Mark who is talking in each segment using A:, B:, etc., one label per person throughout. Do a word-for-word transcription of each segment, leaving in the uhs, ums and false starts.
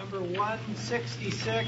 A: number one sixty-six.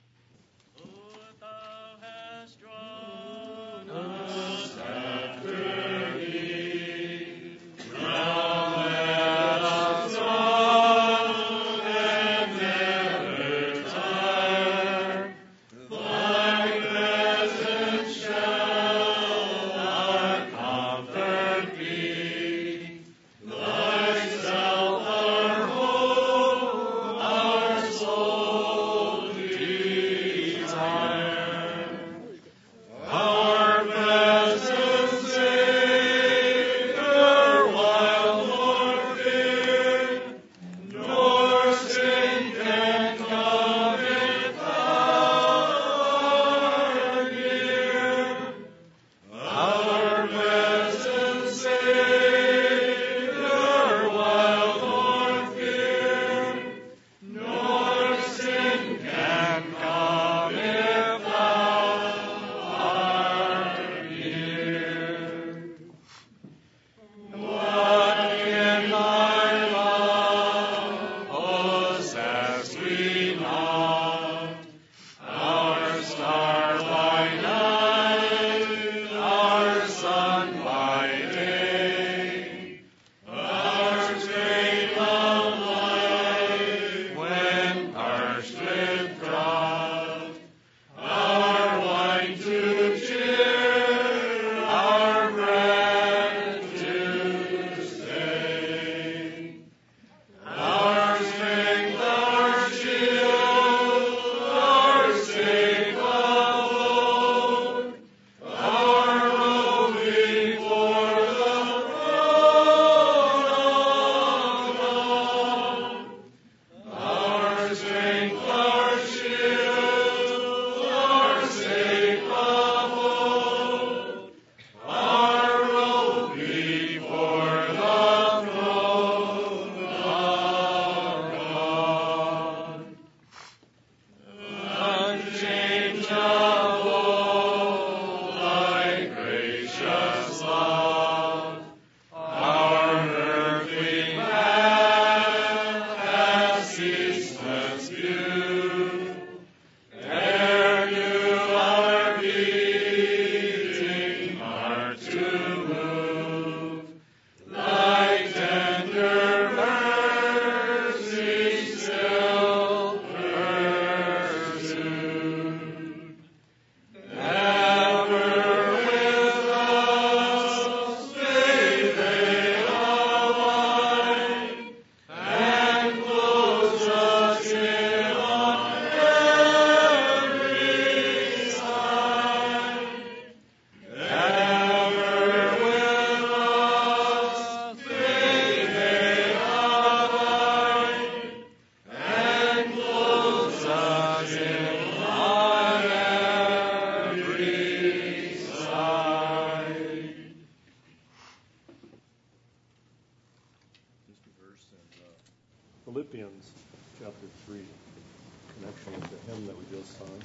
B: Philippians chapter three, connection with the hymn that we just sung.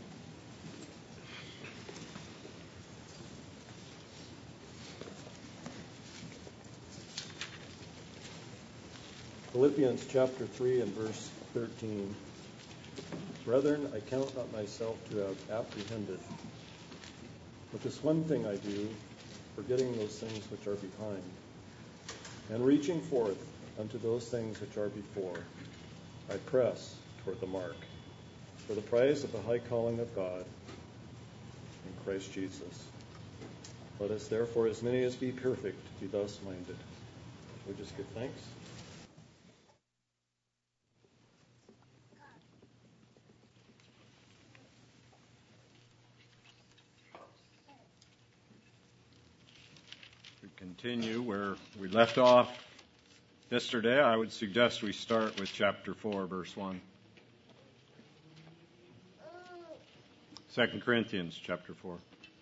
B: Philippians chapter three and verse thirteen. Brethren, I count not myself to have apprehended, but this one thing I do, forgetting those things which are behind, and reaching forth unto those things which are before, I press toward the mark, for the prize of the high calling of God in Christ Jesus. Let us therefore, as many as be perfect, be thus minded. We just give thanks.
C: We continue where we left off yesterday. I would suggest we start with chapter four, verse one. Second Corinthians chapter four.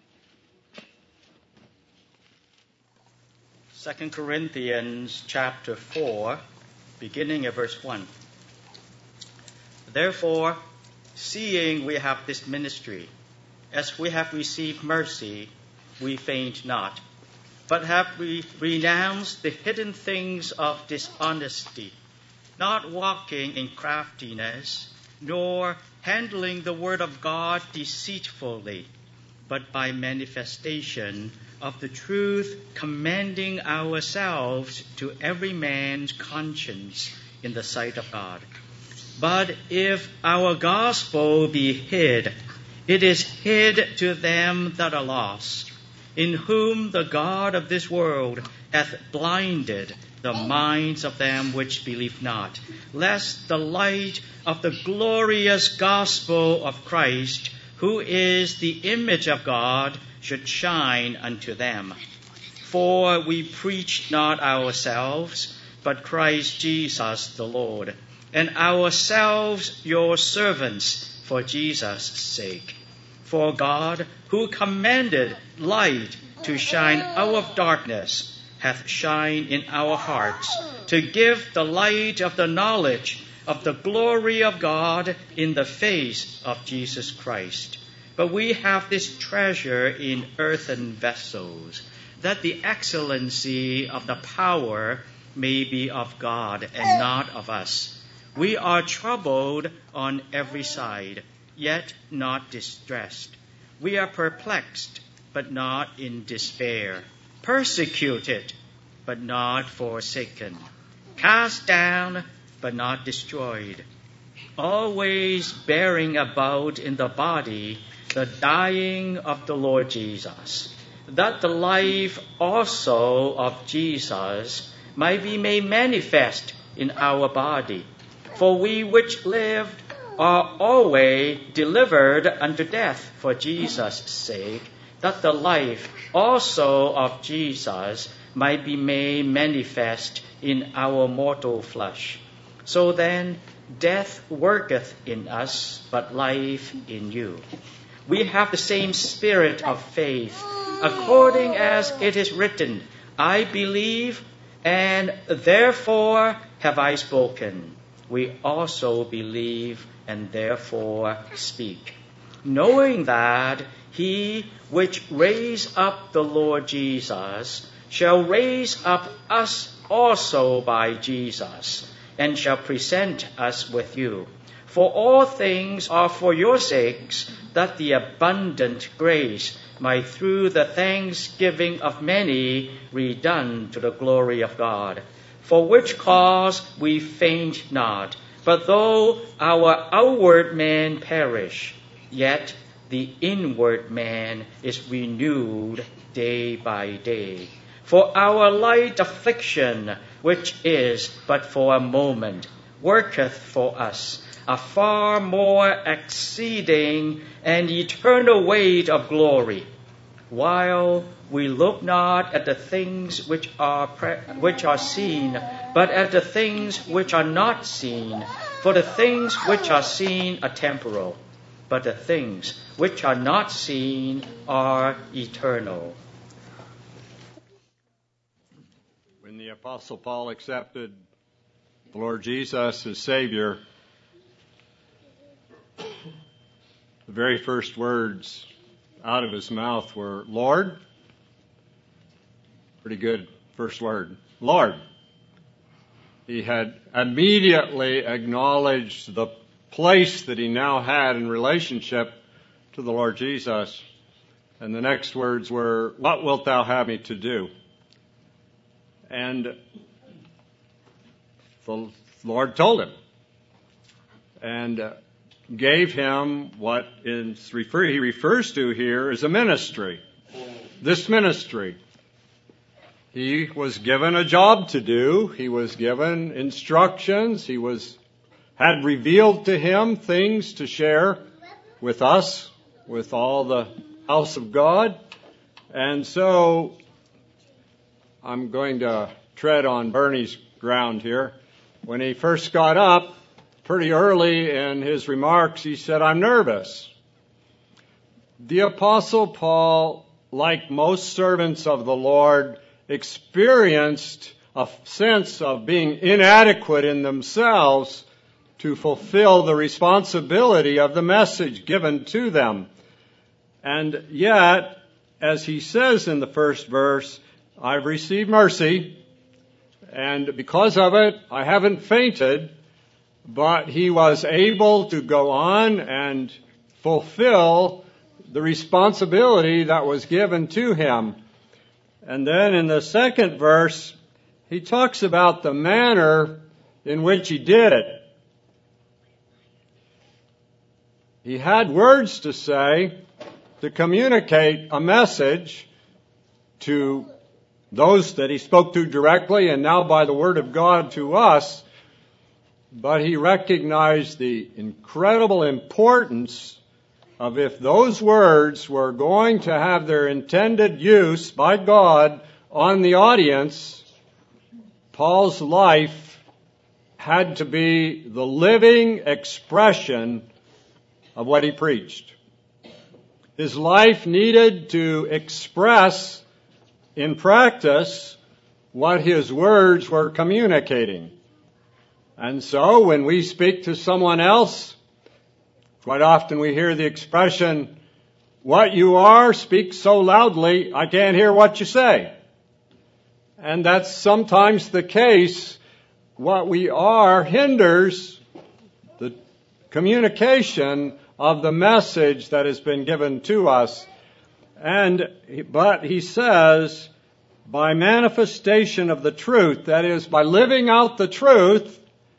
D: Second Corinthians chapter four, beginning at verse one. Therefore, seeing we have this ministry, as we have received mercy, we faint not, but have we renounced the hidden things of dishonesty, not walking in craftiness, nor handling the word of God deceitfully, but by manifestation of the truth, commending ourselves to every man's conscience in the sight of God. But if our gospel be hid, it is hid to them that are lost, in whom the God of this world hath blinded the minds of them which believe not, lest the light of the glorious gospel of Christ, who is the image of God, should shine unto them. For we preach not ourselves, but Christ Jesus the Lord, and ourselves your servants for Jesus' sake. For God, who commanded light to shine out of darkness, hath shined in our hearts, to give the light of the knowledge of the glory of God in the face of Jesus Christ. But we have this treasure in earthen vessels, that the excellency of the power may be of God and not of us. We are troubled on every side, yet not distressed. We are perplexed, but not in despair. Persecuted, but not forsaken. Cast down, but not destroyed. Always bearing about in the body the dying of the Lord Jesus, that the life also of Jesus might be made manifest in our body. For we which live are always delivered unto death for Jesus' sake, that the life also of Jesus might be made manifest in our mortal flesh. So then, death worketh in us, but life in you. We have the same spirit of faith, according as it is written, I believe, and therefore have I spoken. We also believe, and therefore speak, knowing that he which raised up the Lord Jesus shall raise up us also by Jesus, and shall present us with you. For all things are for your sakes, that the abundant grace might through the thanksgiving of many redound to the glory of God. For which cause we faint not, but though our outward man perish, yet the inward man is renewed day by day. For our light affliction, which is but for a moment, worketh for us a far more exceeding and eternal weight of glory, while we look not at the things which are pre- which are seen, but at the things which are not seen. For the things which are seen are temporal, but the things which are not seen are eternal.
C: When the Apostle Paul accepted the Lord Jesus as Savior, the very first words out of his mouth were, Lord. Pretty good first word. Lord. He had immediately acknowledged the place that he now had in relationship to the Lord Jesus. And the next words were, what wilt thou have me to do? And the Lord told him and uh, gave him what is refer- he refers to here as a ministry. This ministry. He was given a job to do. He was given instructions. He was had revealed to him things to share with us, with all the house of God. And so I'm going to tread on Bernie's ground here. When he first got up, pretty early in his remarks, he said, I'm nervous. The Apostle Paul, like most servants of the Lord, experienced a sense of being inadequate in themselves to fulfill the responsibility of the message given to them. And yet, as he says in the first verse, I've received mercy, and because of it, I haven't fainted. but he was able to go on and fulfill the responsibility that was given to him. And then in the second verse, he talks about the manner in which he did it. He had words to say to communicate a message to those that he spoke to directly and now by the word of God to us. But he recognized the incredible importance of, if those words were going to have their intended use by God on the audience, Paul's life had to be the living expression of what he preached. His life needed to express in practice what his words were communicating. And so when we speak to someone else, quite often we hear the expression, "What you are speaks so loudly, I can't hear what you say." And that's sometimes the case. What we are hinders the communication of the message that has been given to us. And, but he says, by manifestation of the truth, that is, by living out the truth,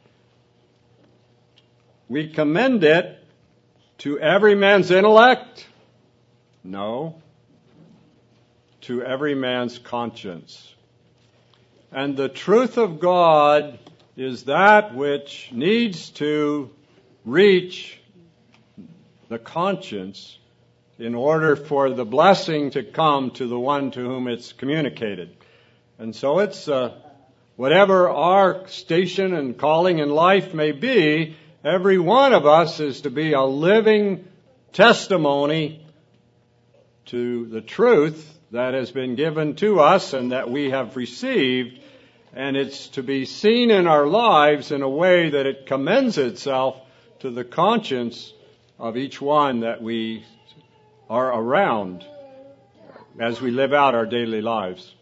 C: we commend it to every man's intellect? No. To every man's conscience. And the truth of God is that which needs to reach the conscience in order for the blessing to come to the one to whom it's communicated. And so it's uh, whatever our station and calling in life may be, every one of us is to be a living testimony to the truth that has been given to us and that we have received, and it's to be seen in our lives in a way that it commends itself to the conscience of each one that we are around as we live out our daily lives.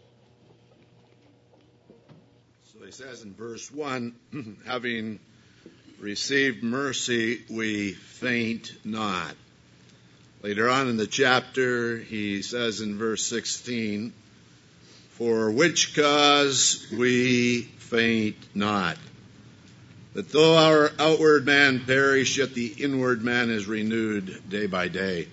E: So he says in verse one, having received mercy, we faint not. Later on in the chapter, he says in verse sixteen, for which cause we faint not. That though our outward man perish, yet the inward man is renewed day by day.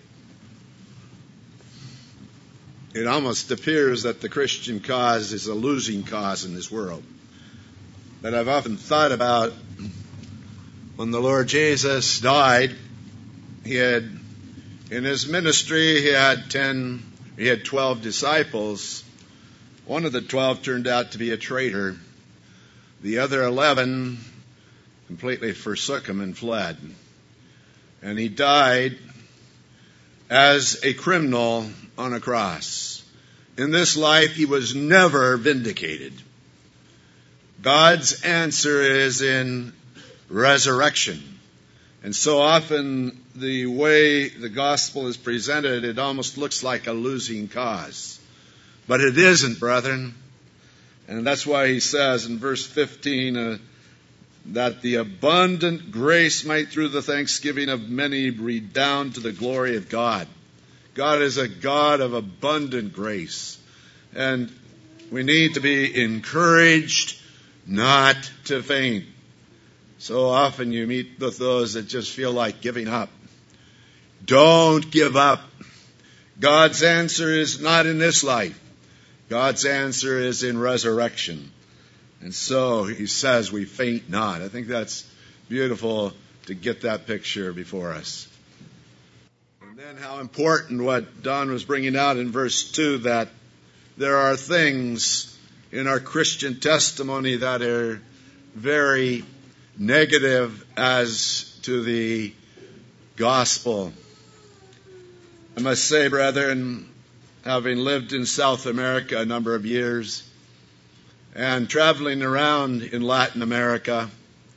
E: It almost appears that the Christian cause is a losing cause in this world. But I've often thought about when the Lord Jesus died, he had, in his ministry, he had ten, he had twelve disciples. One of the twelve turned out to be a traitor. The other eleven completely forsook him and fled. And he died as a criminal on a cross. In this life, he was never vindicated. God's answer is in resurrection. And so often the way the gospel is presented, it almost looks like a losing cause. But it isn't, brethren. And that's why he says in verse fifteen, uh, that the abundant grace might through the thanksgiving of many redound to the glory of God. God is a God of abundant grace. And we need to be encouraged not to faint. So often you meet with those that just feel like giving up. Don't give up. God's answer is not in this life. God's answer is in resurrection. And so he says we faint not. I think that's beautiful to get that picture before us. And then how important what Don was bringing out in verse two, that there are things in our Christian testimony that are very negative as to the gospel. I must say, brethren, having lived in South America a number of years and traveling around in Latin America,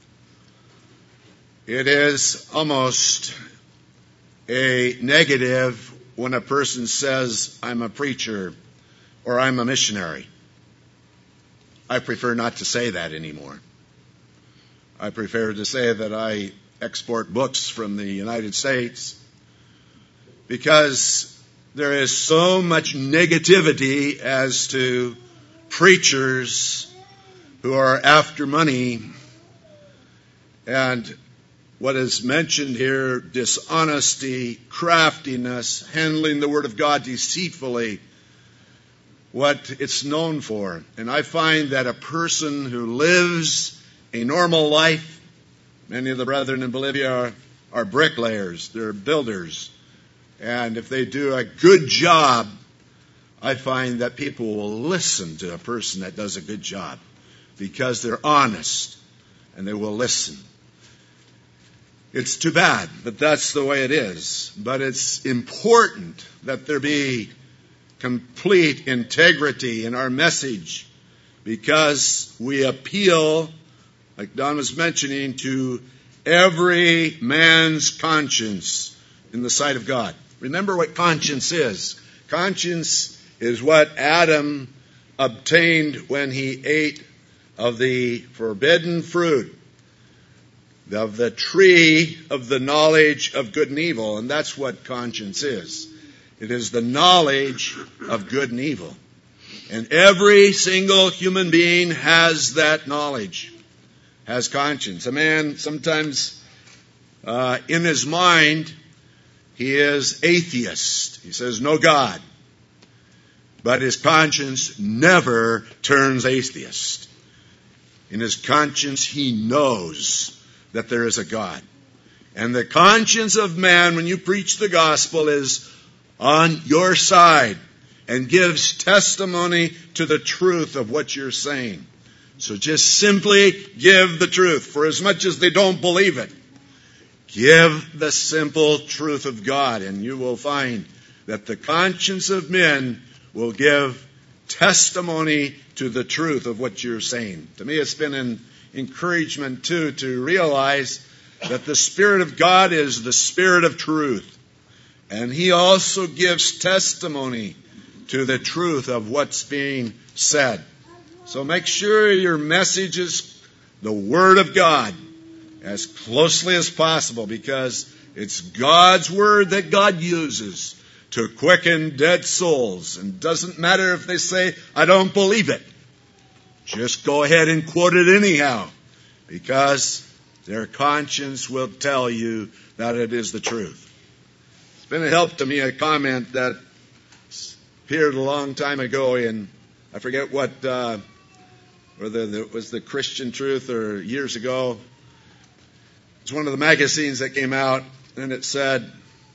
E: it is almost a negative when a person says, I'm a preacher or I'm a missionary. I prefer not to say that anymore. I prefer to say that I export books from the United States, because there is so much negativity as to preachers who are after money. And what is mentioned here, dishonesty, craftiness, handling the Word of God deceitfully, what it's known for. And I find that a person who lives a normal life, many of the brethren in Bolivia are, are bricklayers, they're builders. And if they do a good job, I find that people will listen to a person that does a good job because they're honest and they will listen. It's too bad, but that's the way it is. But it's important that there be complete integrity in our message, because we appeal, like Don was mentioning, to every man's conscience in the sight of God. Remember what conscience is. Conscience is what Adam obtained when he ate of the forbidden fruit, of the tree of the knowledge of good and evil. And that's what conscience is. It is the knowledge of good and evil. And every single human being has that knowledge, has conscience. A man sometimes uh, in his mind, he is atheist. He says, no God. But his conscience never turns atheist. In his conscience, he knows that there is a God. And the conscience of man, when you preach the gospel, is on your side and gives testimony to the truth of what you're saying. So just simply give the truth. For as much as they don't believe it, give the simple truth of God, and you will find that the conscience of men will give testimony to the truth of what you're saying. To me, it's been an encouragement, too, to realize that the Spirit of God is the Spirit of truth. And He also gives testimony to the truth of what's being said. So make sure your message is the Word of God as closely as possible, because it's God's Word that God uses to quicken dead souls. And it doesn't matter if they say, I don't believe it. Just go ahead and quote it anyhow, because their conscience will tell you that it is the truth. It's been a help to me, a comment that appeared a long time ago in, I forget what, uh, whether it was the Christian Truth or years ago. It's one of the magazines that came out, and it said,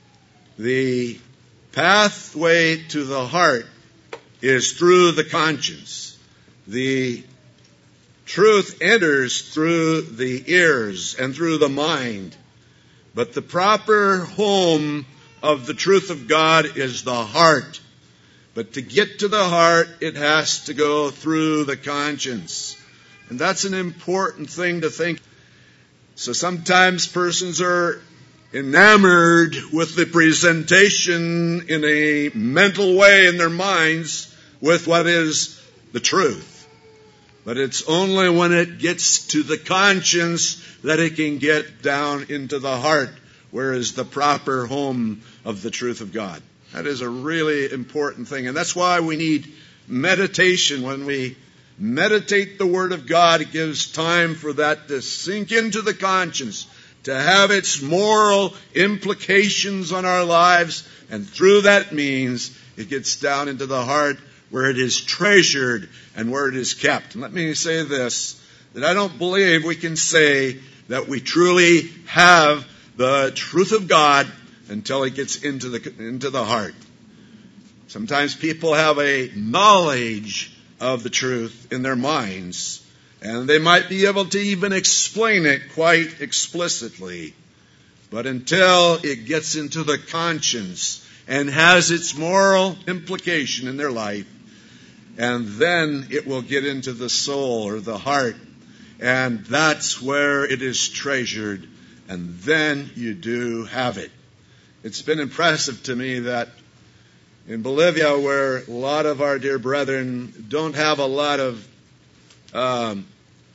E: the pathway to the heart is through the conscience. The truth enters through the ears and through the mind. But the proper home of the truth of God is the heart. But to get to the heart, it has to go through the conscience. And that's an important thing to think. So sometimes persons are enamored with the presentation in a mental way in their minds with what is the truth. But it's only when it gets to the conscience that it can get down into the heart, where is the proper home of the truth of God. That is a really important thing. And that's why we need meditation. When we meditate the Word of God, it gives time for that to sink into the conscience, to have its moral implications on our lives. And through that means, it gets down into the heart, where it is treasured and where it is kept. And let me say this, that I don't believe we can say that we truly have the truth of God until it gets into the into the heart. Sometimes people have a knowledge of the truth in their minds, and they might be able to even explain it quite explicitly. But until it gets into the conscience and has its moral implication in their life, and then it will get into the soul or the heart, and that's where it is treasured, and then you do have it. It's been impressive to me that in Bolivia, where a lot of our dear brethren don't have a lot of um,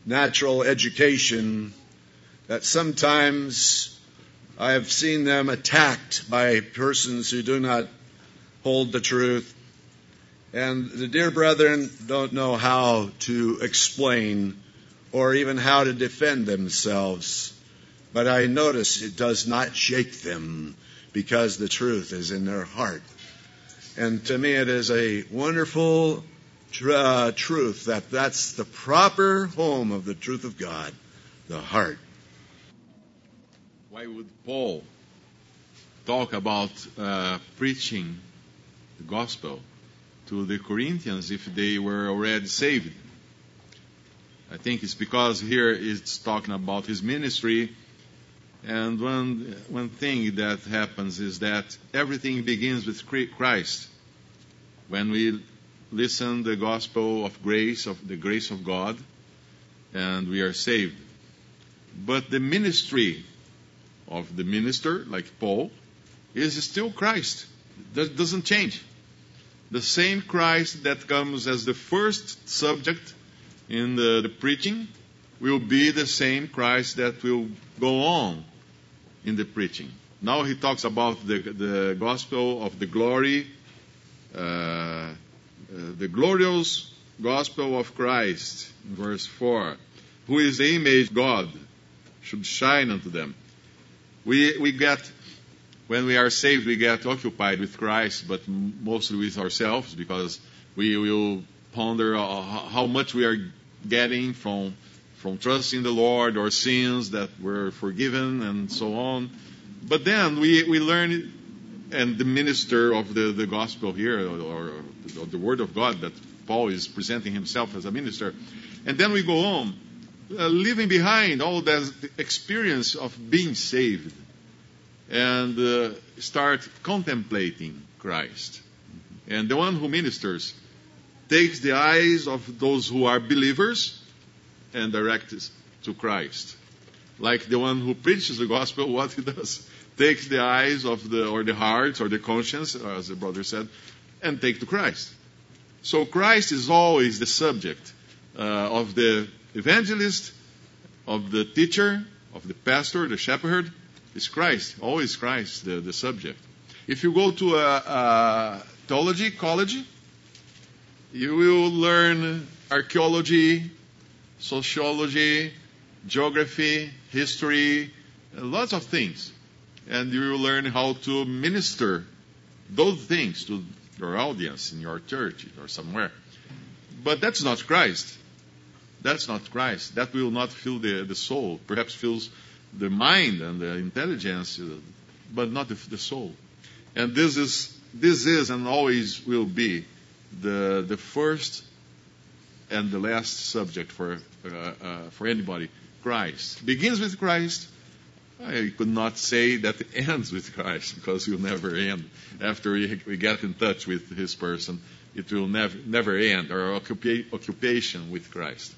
E: natural education that sometimes I have seen them attacked by persons who do not hold the truth. And the dear brethren don't know how to explain or even how to defend themselves. But I notice it does not shake them because the truth is in their heart. And to me it is a wonderful tr- uh, truth that that's the proper home of the truth of God, the heart.
F: Why would Paul talk about uh, preaching the gospel to the Corinthians if they were already saved? I think it's because here it's talking about his ministry. And one, one thing that happens is that everything begins with Christ. When we listen to the gospel of grace, of the grace of God, and we are saved. But the ministry of the minister, like Paul, is still Christ. That doesn't change. The same Christ that comes as the first subject in the, the preaching will be the same Christ that will go on in the preaching. Now he talks about the, the gospel of the glory, uh, uh, the glorious gospel of Christ, in verse four, who is the image of God, should shine unto them. We we get, when we are saved, we get occupied with Christ, but mostly with ourselves, because we will ponder how much we are getting from from trusting the Lord, or sins that were forgiven, and so on. But then we, we learn, and the minister of the, the gospel here, or, or, or the word of God, that Paul is presenting himself as a minister. And then we go on, uh, leaving behind all that experience of being saved, and uh, start contemplating Christ. And the one who ministers takes the eyes of those who are believers and directs it to Christ. Like the one who preaches the gospel, what he does, takes the eyes of the, or the heart, or the conscience, as the brother said, and take to Christ. So Christ is always the subject uh, of the evangelist, of the teacher, of the pastor, the shepherd. It's Christ, always Christ, the, the subject. If you go to a, a theology college, you will learn archaeology, sociology, geography, history, lots of things. And you will learn how to minister those things to your audience in your church or somewhere. But that's not Christ. That's not Christ. That will not fill the, the soul. Perhaps fills the mind and the intelligence, but not the, the soul. And this is this is and always will be the the first and the last subject for uh, uh, for anybody. Christ begins with Christ. I could not say that it ends with Christ, because it will never end. After we, we get in touch with His person, it will never never end. Our occupa- occupation with Christ.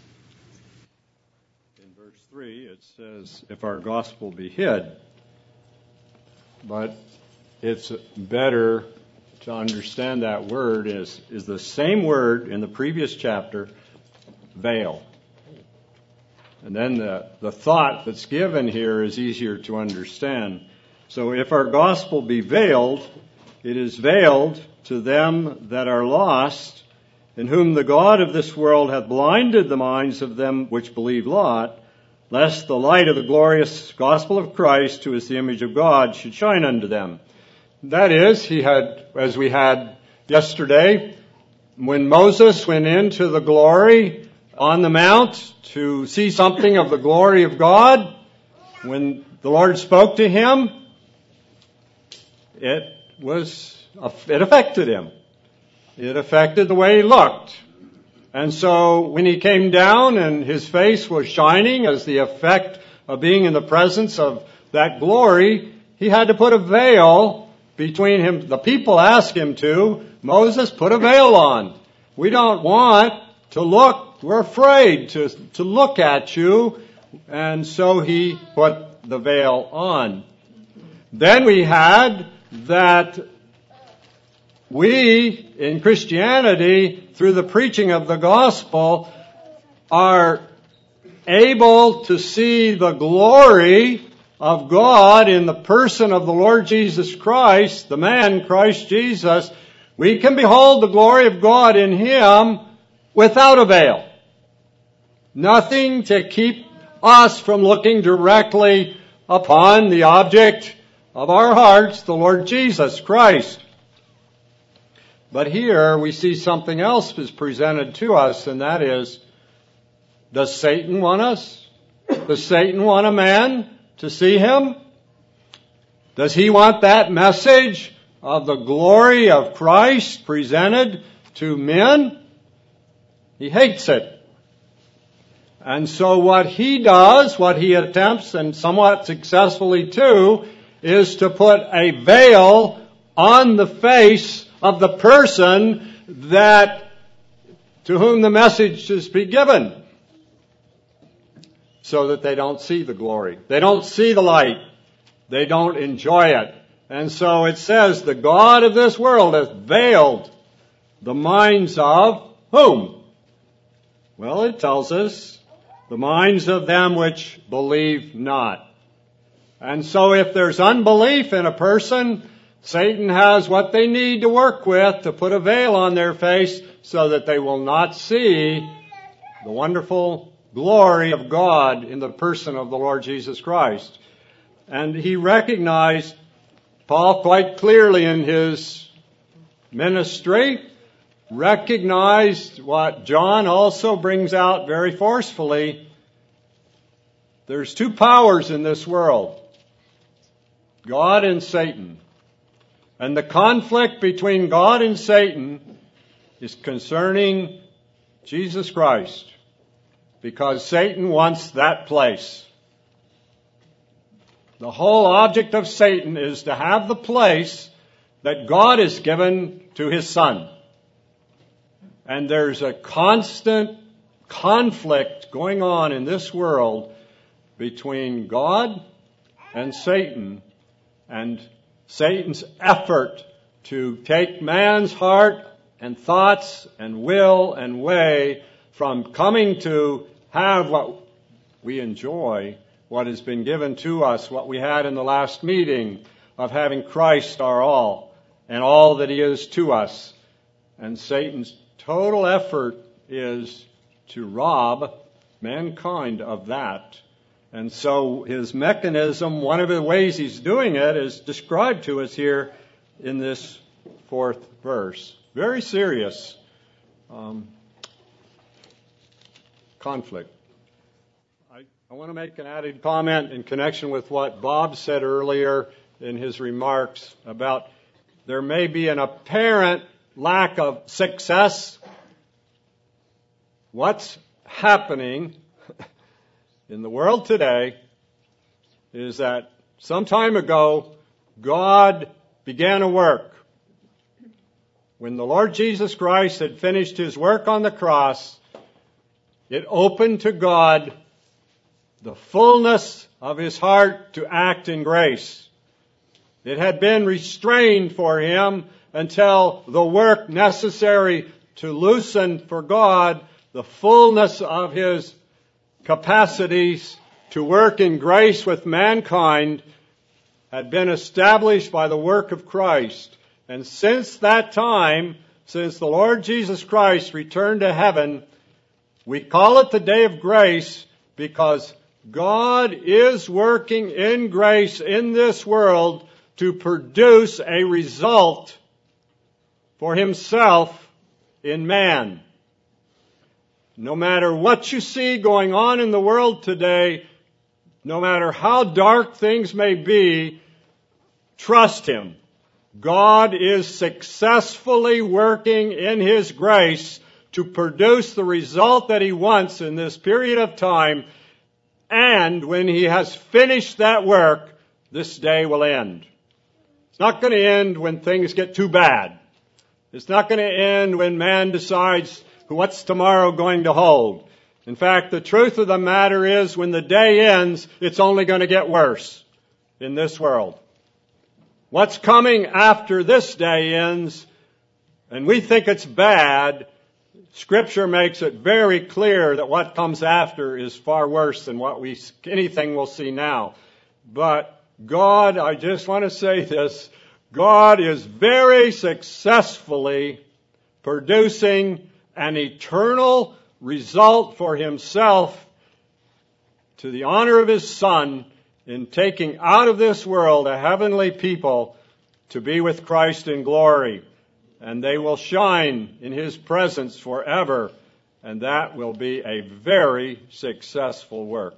C: In verse three, it says, "If our gospel be hid," but it's better to understand that word is is the same word in the previous chapter, veil. And then the, the thought that's given here is easier to understand. So if our gospel be veiled, it is veiled to them that are lost, in whom the God of this world hath blinded the minds of them which believe not, lest the light of the glorious gospel of Christ, who is the image of God, should shine unto them. That is, he had, as we had yesterday, when Moses went into the glory on the mount to see something of the glory of God, when the Lord spoke to him, it was, it affected him. It affected the way he looked. And so when he came down and his face was shining as the effect of being in the presence of that glory, he had to put a veil between him. The people asked him to, Moses, put a veil on. We don't want to look, we're afraid to, to look at you. And so he put the veil on. Then we had that we, in Christianity, through the preaching of the gospel, are able to see the glory of God in the person of the Lord Jesus Christ, the man Christ Jesus, we can behold the glory of God in Him without a veil. Nothing to keep us from looking directly upon the object of our hearts, the Lord Jesus Christ. But here we see something else is presented to us, and that is, does Satan want us? Does Satan want a man to see him? Does he want that message of the glory of Christ presented to men? He hates it. And so what he does, what he attempts, and somewhat successfully too, is to put a veil on the face of the person that to whom the message is be given, so that they don't see the glory. They don't see the light. They don't enjoy it. And so it says, the God of this world has veiled the minds of whom? Well, it tells us, the minds of them which believe not. And so if there's unbelief in a person, Satan has what they need to work with to put a veil on their face so that they will not see the wonderful glory of God in the person of the Lord Jesus Christ. And he recognized, Paul quite clearly in his ministry, recognized what John also brings out very forcefully. There's two powers in this world, God and Satan. And the conflict between God and Satan is concerning Jesus Christ, because Satan wants that place. The whole object of Satan is to have the place that God has given to His Son. And there's a constant conflict going on in this world between God and Satan, and Satan's effort to take man's heart and thoughts and will and way from coming to have what we enjoy, what has been given to us, what we had in the last meeting of having Christ our all and all that He is to us. And Satan's total effort is to rob mankind of that. And so his mechanism, one of the ways he's doing it, is described to us here in this fourth verse. Very serious um, conflict. I, I want to make an added comment in connection with what Bob said earlier in his remarks about there may be an apparent lack of success. What's happening in the world today is that some time ago, God began a work. When the Lord Jesus Christ had finished His work on the cross, it opened to God the fullness of His heart to act in grace. It had been restrained for Him until the work necessary to loosen for God the fullness of His capacities to work in grace with mankind had been established by the work of Christ. And since that time, since the Lord Jesus Christ returned to heaven, we call it the day of grace because God is working in grace in this world to produce a result for Himself in man. No matter what you see going on in the world today, no matter how dark things may be, trust Him. God is successfully working in His grace to produce the result that He wants in this period of time. And when He has finished that work, this day will end. It's not going to end when things get too bad. It's not going to end when man decides what's tomorrow going to hold. In fact, the truth of the matter is when the day ends, it's only going to get worse in this world. What's coming after this day ends, and we think it's bad, Scripture makes it very clear that what comes after is far worse than what we anything we'll see now. But God, I just want to say this, God is very successfully producing an eternal result for himself to the honor of his Son in taking out of this world a heavenly people to be with Christ in glory. And they will shine in his presence forever, and that will be a very successful work.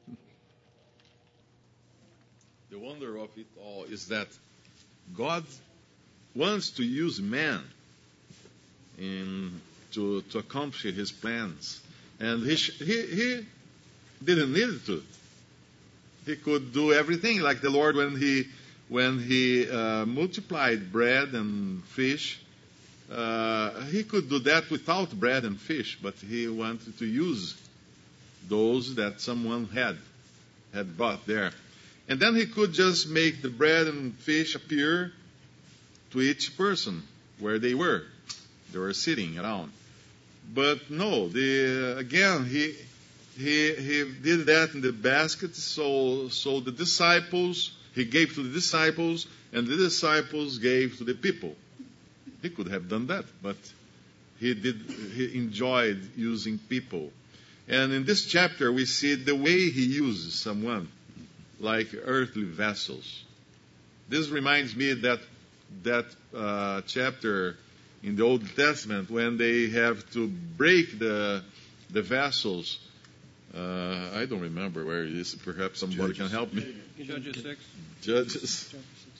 F: The wonder of it all is that God wants to use man in, to, to accomplish his plans. And he, he, he didn't need to. He could do everything like the Lord when he, when he uh, multiplied bread and fish. Uh, he could do that without bread and fish, but he wanted to use those that someone had, had brought there. And then he could just make the bread and fish appear to each person where they were. They were sitting around. But no, the, again, he, he, he did that in the basket, so, so the disciples, he gave to the disciples, and the disciples gave to the people. He could have done that, but he did. He enjoyed using people. And in this chapter, we see the way he uses someone, like earthly vessels. This reminds me that that uh, chapter in the Old Testament when they have to break the the vessels. Uh, I don't remember where it is. Perhaps somebody Judges. Can help me.
A: Judges six.
F: Judges.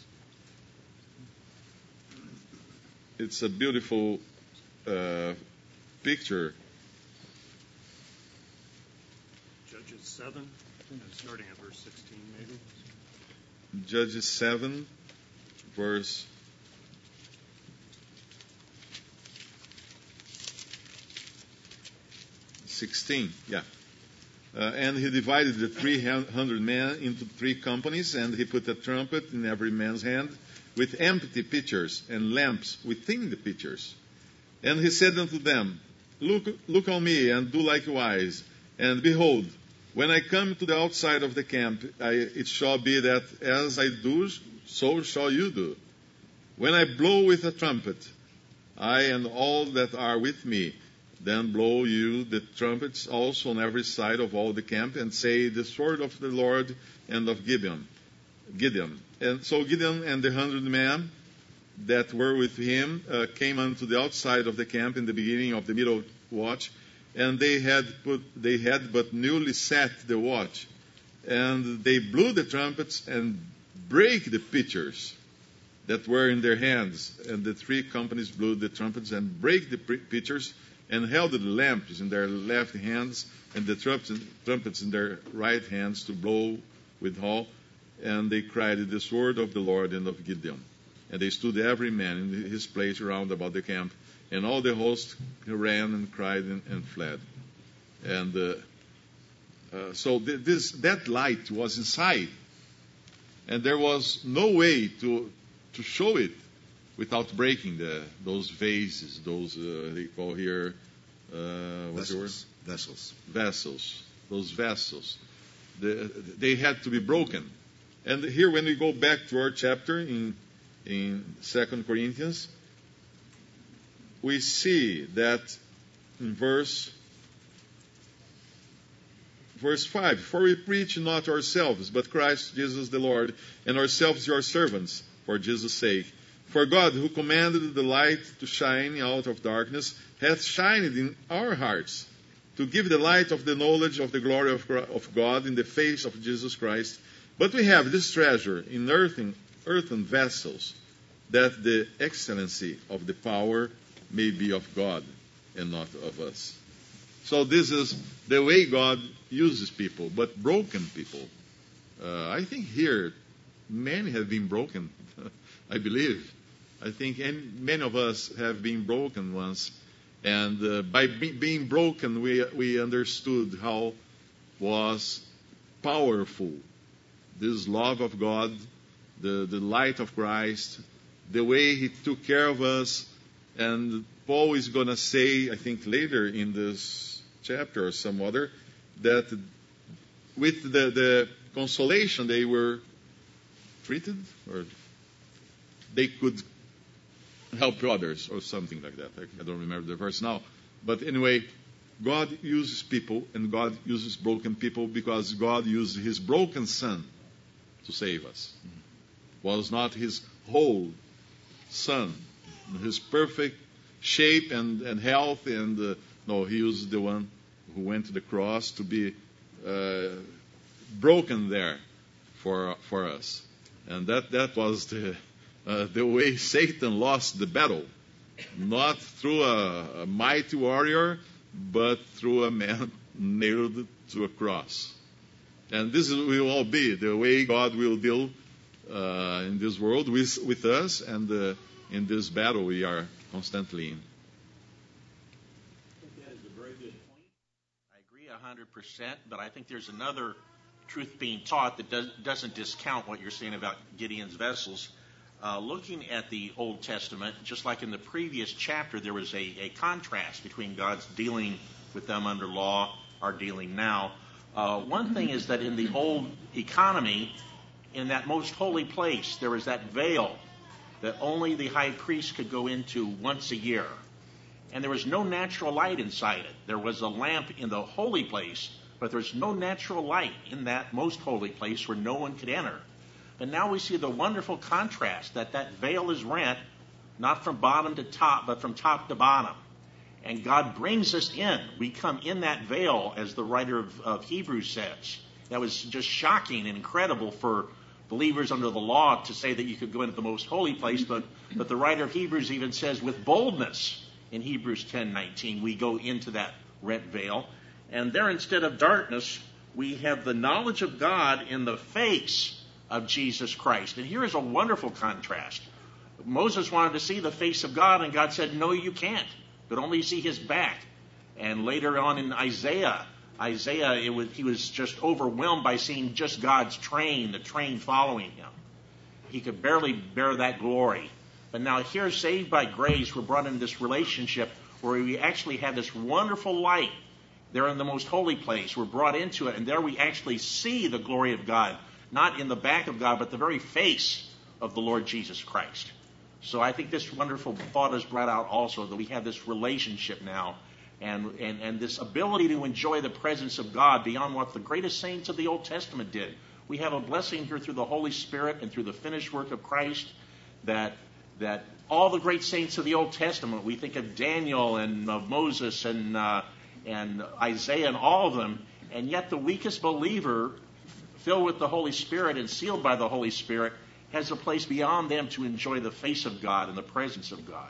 F: It's a beautiful uh, picture.
B: Judges seven, starting at verse sixteen, maybe.
F: Judges seven, verse sixteen. Yeah. Uh, and he divided the three hundred men into three companies, and he put a trumpet in every man's hand, with empty pitchers and lamps within the pitchers. And he said unto them, Look, look on me, and do likewise. And behold, when I come to the outside of the camp, I, it shall be that as I do, so shall you do. When I blow with a trumpet, I and all that are with me, then blow you the trumpets also on every side of all the camp, and say, The sword of the Lord and of Gideon. Gideon. And so Gideon and the hundred men that were with him uh, came unto the outside of the camp in the beginning of the middle watch, and they had put they had but newly set the watch, and they blew the trumpets and brake the pitchers that were in their hands, and the three companies blew the trumpets and brake the pitchers, and held the lamps in their left hands, and the trumpets in their right hands to blow withal. And they cried, The sword of the Lord and of Gideon. And they stood every man in his place round about the camp. And all the host ran and cried and, and fled. And uh, uh, so th- this that light was inside. And there was no way to to show it without breaking the those vases, those, uh, they call here, uh, what's the word?
E: Vessels.
F: Vessels. Those vessels. The, they had to be broken. And here, when we go back to our chapter in in Second Corinthians, we see that in verse verse five, For we preach not ourselves, but Christ Jesus the Lord, and ourselves your servants, for Jesus' sake. For God, who commanded the light to shine out of darkness, hath shined in our hearts, to give the light of the knowledge of the glory of, of God in the face of Jesus Christ. But we have this treasure in earthen, earthen vessels, that the excellency of the power may be of God and not of us. So this is the way God uses people, but broken people. Uh, I think here many have been broken, I believe. I think many of us have been broken once. And uh, by be- being broken, we, we understood how was powerful this love of God, the, the light of Christ, the way He took care of us, and Paul is going to say, I think later in this chapter or some other, that with the, the consolation they were treated, or they could help others, or something like that. I don't remember the verse now. But anyway, God uses people, and God uses broken people because God used His broken Son to save us. It was not His whole Son, His perfect shape and, and health, and uh, no, He used the one who went to the cross to be uh, broken there for for us. And that, that was the uh, the way Satan lost the battle. Not through a, a mighty warrior, but through a man nailed to a cross. And this will all be the way God will deal uh, in this world with, with us, and uh, in this battle we are constantly in.
G: I think that is a very good point. I agree one hundred percent, but I think there's another truth being taught that does, doesn't discount what you're saying about Gideon's vessels. Uh, looking at the Old Testament, just like in the previous chapter, there was a, a contrast between God's dealing with them under law, our dealing now. Uh, one thing is that in the old economy, in that most holy place, there was that veil that only the high priest could go into once a year. And there was no natural light inside it. There was a lamp in the holy place, but there was no natural light in that most holy place where no one could enter. But now we see the wonderful contrast that that veil is rent, not from bottom to top, but from top to bottom. And God brings us in. We come in that veil, as the writer of, of Hebrews says. That was just shocking and incredible for believers under the law to say that you could go into the most holy place. But, but the writer of Hebrews even says with boldness in Hebrews ten nineteen, we go into that rent veil. And there, instead of darkness, we have the knowledge of God in the face of Jesus Christ. And here is a wonderful contrast. Moses wanted to see the face of God, and God said, no, you can't, but only see His back. And later on in Isaiah, Isaiah, it was, he was just overwhelmed by seeing just God's train, the train following him. He could barely bear that glory. But now here, saved by grace, we're brought into this relationship where we actually have this wonderful light there in the most holy place. We're brought into it, and there we actually see the glory of God. Not in the back of God, but the very face of the Lord Jesus Christ. So I think this wonderful thought is brought out also, that we have this relationship now, and, and, and this ability to enjoy the presence of God beyond what the greatest saints of the Old Testament did. We have a blessing here through the Holy Spirit and through the finished work of Christ, that that all the great saints of the Old Testament, we think of Daniel and of Moses and uh, and Isaiah and all of them, and yet the weakest believer, filled with the Holy Spirit and sealed by the Holy Spirit, has a place beyond them to enjoy the face of God and the presence of God.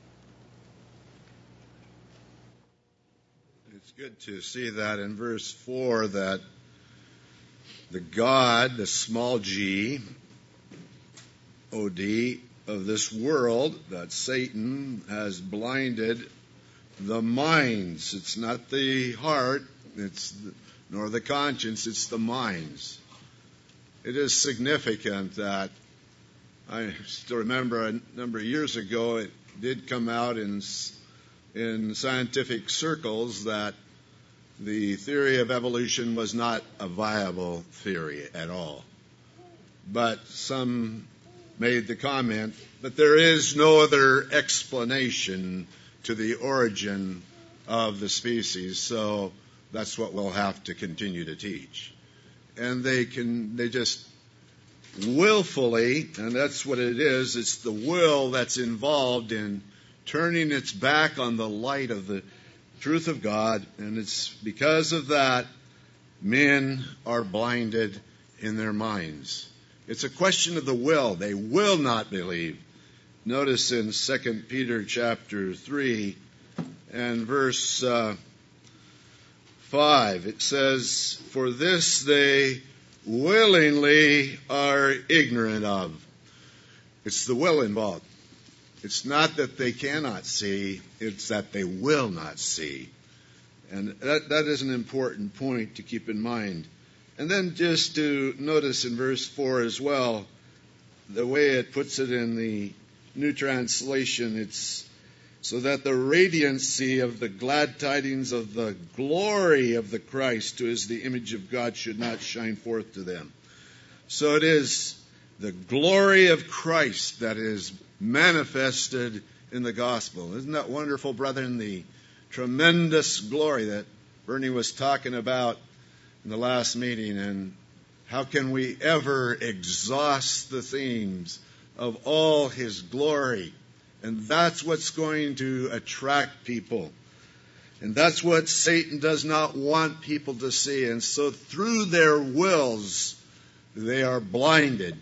E: It's good to see that in verse four, that the God, the small g, O D, of this world, that Satan has blinded the minds. It's not the heart, it's the, nor the conscience, it's the minds. It is significant that I still remember a number of years ago it did come out in in scientific circles that the theory of evolution was not a viable theory at all. But some made the comment, but there is no other explanation to the origin of the species, so that's what we'll have to continue to teach. And they can, they just willfully, and that's what it is, it's the will that's involved in turning its back on the light of the truth of God, and it's because of that men are blinded in their minds. It's a question of the will. They will not believe. Notice in Second Peter chapter three and verse uh, five, it says, "For this they willingly are ignorant of." It's the will involved. It's not that they cannot see, it's that they will not see. And that, that is an important point to keep in mind. And then just to notice in verse four as well, the way it puts it in the New Translation, it's so that the radiancy of the glad tidings of the glory of the Christ, who is the image of God, should not shine forth to them. So it is the glory of Christ that is manifested in the gospel. Isn't that wonderful, brethren? The tremendous glory that Bernie was talking about in the last meeting, and how can we ever exhaust the themes of all His glory? And that's what's going to attract people. And that's what Satan does not want people to see. And so through their wills, they are blinded.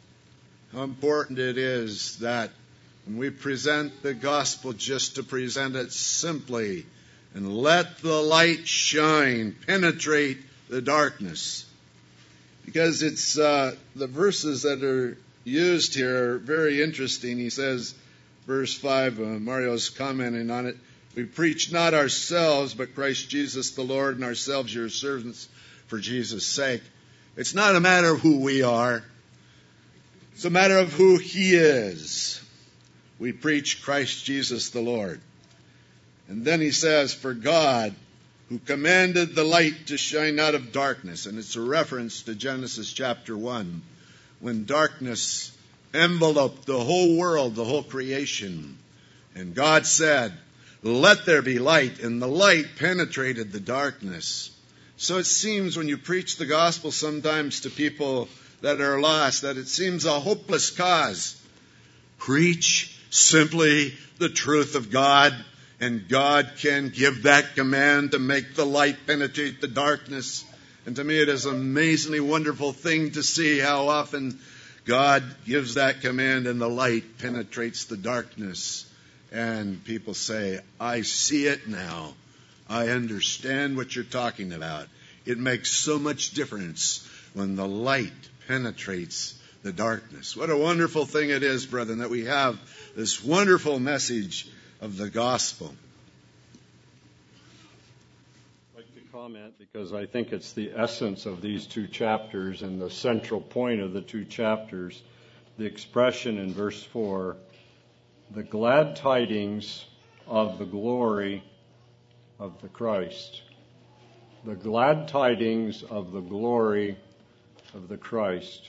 E: How important it is that when we present the gospel, just to present it simply and let the light shine, penetrate the darkness. Because it's uh, the verses that are used here are very interesting. He says, verse five, uh, Mario's commenting on it, we preach not ourselves, but Christ Jesus the Lord, and ourselves your servants for Jesus' sake. It's not a matter of who we are. It's a matter of who He is. We preach Christ Jesus the Lord. And then he says, for God, who commanded the light to shine out of darkness. And it's a reference to Genesis chapter one, when darkness enveloped the whole world, the whole creation. And God said, let there be light. And the light penetrated the darkness. So it seems when you preach the gospel sometimes to people that are lost, that it seems a hopeless cause. Preach simply the truth of God, and God can give that command to make the light penetrate the darkness. And to me it is an amazingly wonderful thing to see how often God gives that command and the light penetrates the darkness. And people say, I see it now. I understand what you're talking about. It makes so much difference when the light penetrates the darkness. What a wonderful thing it is, brethren, that we have this wonderful message of the gospel.
C: I'd like to comment because I think it's the essence of these two chapters and the central point of the two chapters. The expression in verse four, the glad tidings of the glory of the Christ. The glad tidings of the glory of the Christ.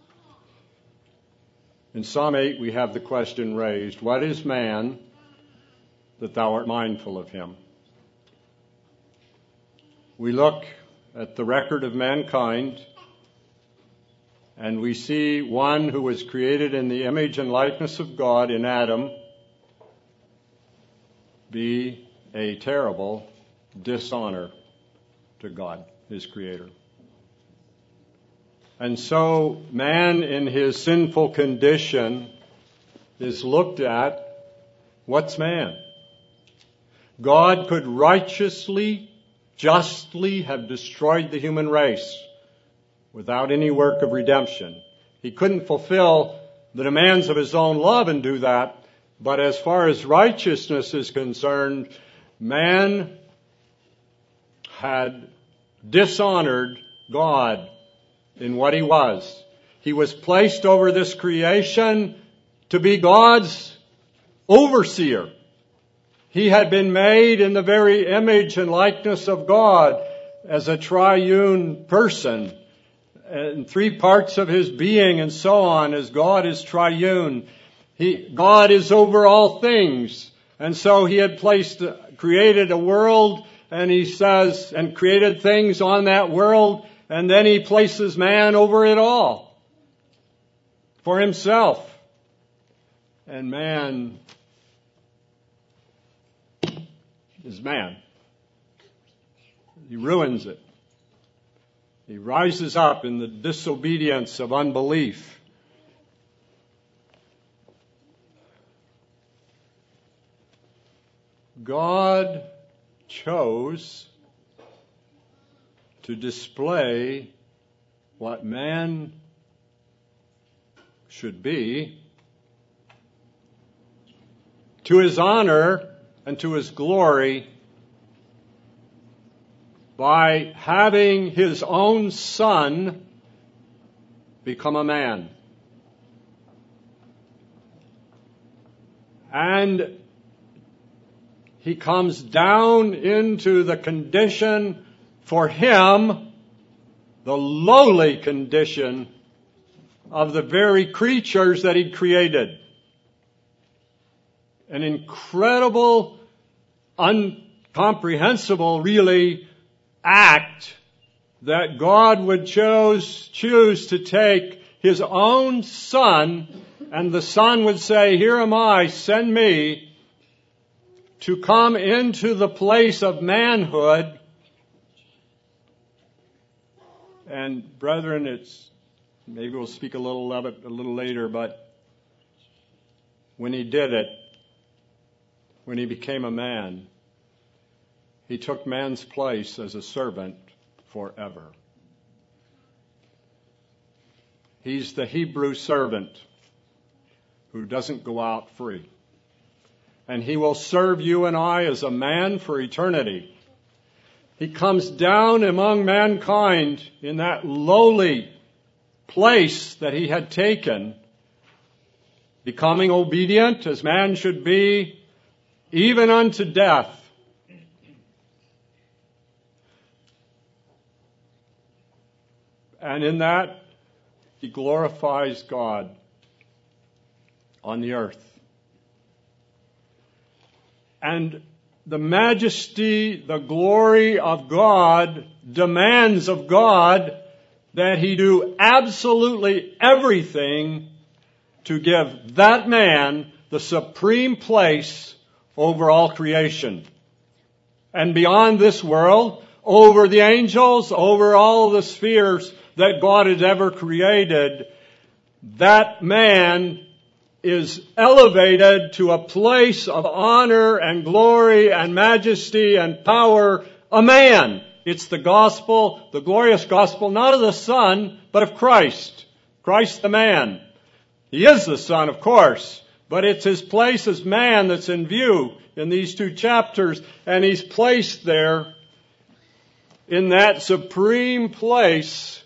C: In Psalm eight, we have the question raised, what is man that thou art mindful of him? We look at the record of mankind, and we see one who was created in the image and likeness of God in Adam be a terrible dishonor to God, his Creator. And so man in his sinful condition is looked at, what's man? God could righteously, justly have destroyed the human race without any work of redemption. He couldn't fulfill the demands of his own love and do that, but as far as righteousness is concerned, man had dishonored God in what he was. He was placed over this creation to be God's overseer. He had been made in the very image and likeness of God as a triune person, and three parts of his being and so on, as God is triune. He, God is over all things. And so he had placed, created a world, and he says, and created things on that world, and then he places man over it all for himself. And man is man. He ruins it. He rises up in the disobedience of unbelief. God chose to display what man should be to his honor and to his glory by having his own son become a man. And he comes down into the condition for him, the lowly condition of the very creatures that he created. An incredible, incomprehensible, really, act that God would choose, choose to take his own Son, and the Son would say, "Here am I, send me," to come into the place of manhood. And brethren, it's, maybe we'll speak a little of it a little later, but when he did it, when he became a man, he took man's place as a servant forever. He's the Hebrew servant who doesn't go out free. And he will serve you and I as a man for eternity. He comes down among mankind in that lowly place that he had taken, becoming obedient as man should be, even unto death. And in that, he glorifies God on the earth. And the majesty, the glory of God demands of God that he do absolutely everything to give that man the supreme place over all creation. And beyond this world, over the angels, over all the spheres that God has ever created, that man is elevated to a place of honor and glory and majesty and power, a man. It's the gospel, the glorious gospel, not of the Son, but of Christ. Christ the man. He is the Son, of course, but it's his place as man that's in view in these two chapters, and he's placed there in that supreme place.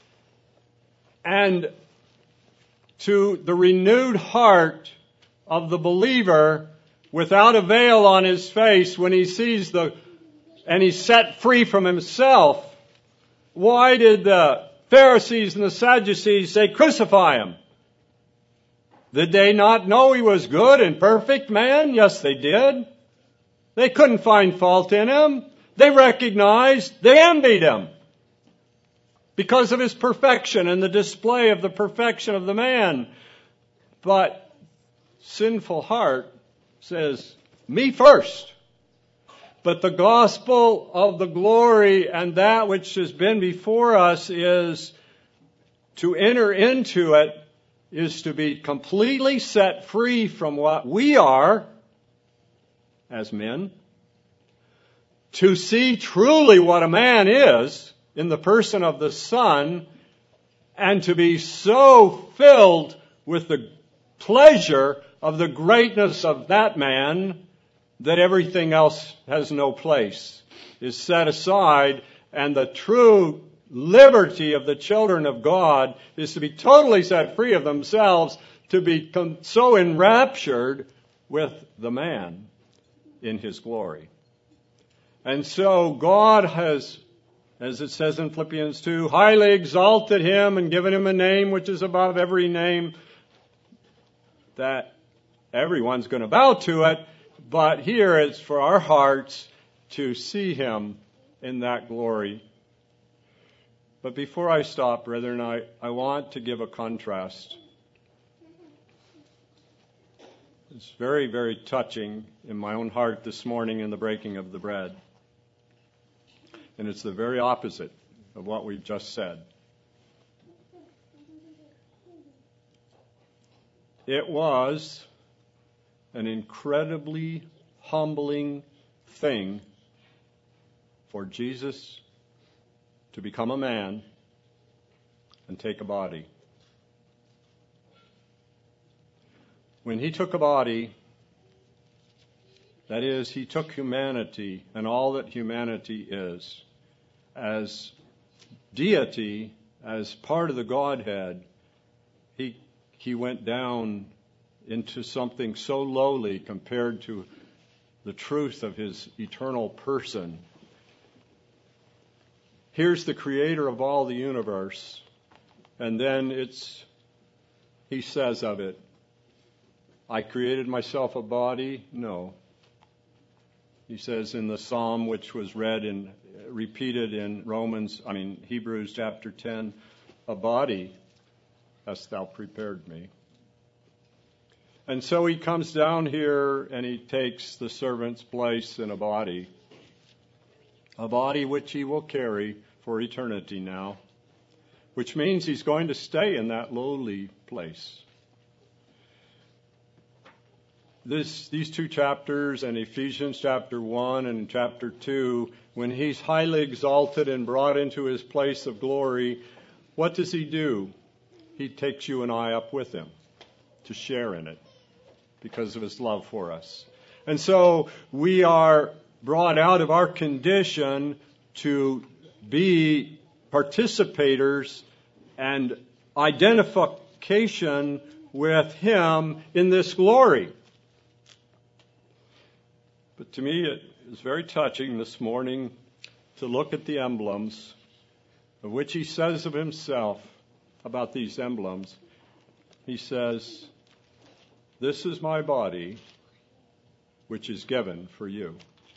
C: And to the renewed heart of the believer, without a veil on his face, when he sees the, and he's set free from himself, why did the Pharisees and the Sadducees say, "Crucify him"? Did they not know he was good and perfect man? Yes, they did. They couldn't find fault in him. They recognized, they envied him because of his perfection and the display of the perfection of the man. But sinful heart says, "Me first." But the gospel of the glory and that which has been before us is to enter into it, is to be completely set free from what we are as men, to see truly what a man is in the person of the Son, and to be so filled with the pleasure of the greatness of that man that everything else has no place, is set aside, and the true liberty of the children of God is to be totally set free of themselves, to become so enraptured with the man in his glory. And so God has, as it says in Philippians two, highly exalted him and given him a name which is above every name, that everyone's going to bow to it, but here it's for our hearts to see him in that glory. But before I stop, brethren, I, I want to give a contrast. It's very, very touching in my own heart this morning in the breaking of the bread. And it's the very opposite of what we've just said. It was an incredibly humbling thing for Jesus to become a man and take a body. When he took a body, that is, he took humanity and all that humanity is, as deity, as part of the Godhead, he he went down into something so lowly compared to the truth of his eternal person. Here's the creator of all the universe, and then it's, he says of it, I created myself a body? No. He says in the psalm which was read and repeated in Romans, I mean Hebrews chapter ten, a body hast thou prepared me. And so he comes down here and he takes the servant's place in a body, a body which he will carry for eternity now, which means he's going to stay in that lowly place. This, these two chapters, and Ephesians chapter one and chapter two, when he's highly exalted and brought into his place of glory, what does he do? He takes you and I up with him to share in it because of his love for us. And so we are brought out of our condition to be participators and identification with him in this glory. But to me, it is very touching this morning to look at the emblems of which he says of himself about these emblems. He says, this is my body, which is given for you.